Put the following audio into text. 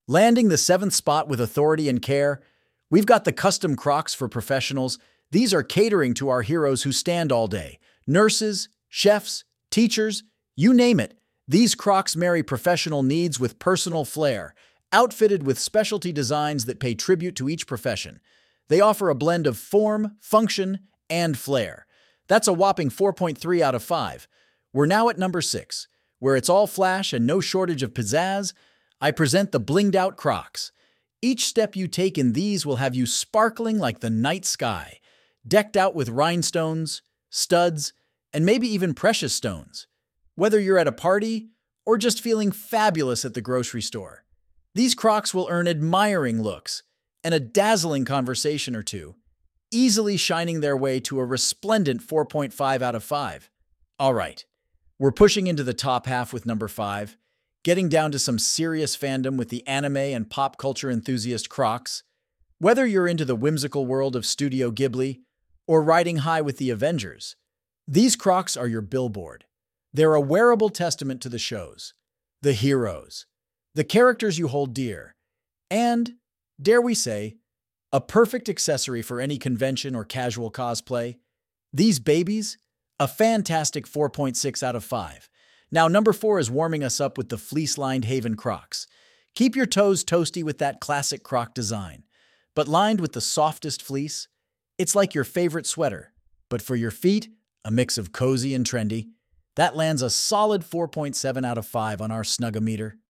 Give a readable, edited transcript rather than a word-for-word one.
Landing the seventh spot with authority and care, we've got the custom Crocs for professionals. These are catering to our heroes who stand all day. Nurses, chefs, teachers, you name it. These Crocs marry professional needs with personal flair, outfitted with specialty designs that pay tribute to each profession. They offer a blend of form, function, and flair. That's a whopping 4.3 out of 5. We're now at number 6, where it's all flash and no shortage of pizzazz. I present the blinged-out Crocs. Each step you take in these will have you sparkling like the night sky, decked out with rhinestones, studs, and maybe even precious stones. Whether you're at a party or just feeling fabulous at the grocery store, these Crocs will earn admiring looks and a dazzling conversation or two, easily shining their way to a resplendent 4.5 out of 5. All right, we're pushing into the top half with number 5, getting down to some serious fandom with the anime and pop culture enthusiast Crocs. Whether you're into the whimsical world of Studio Ghibli or riding high with the Avengers, these Crocs are your billboard. They're a wearable testament to the shows, the heroes, the characters you hold dear, and, dare we say, a perfect accessory for any convention or casual cosplay. These babies, a fantastic 4.6 out of 5. Now, number 4 is warming us up with the fleece-lined Haven Crocs. Keep your toes toasty with that classic Croc design. But lined with the softest fleece, it's like your favorite sweater. But for your feet, a mix of cozy and trendy. That lands a solid 4.7 out of 5 on our Snuggometer.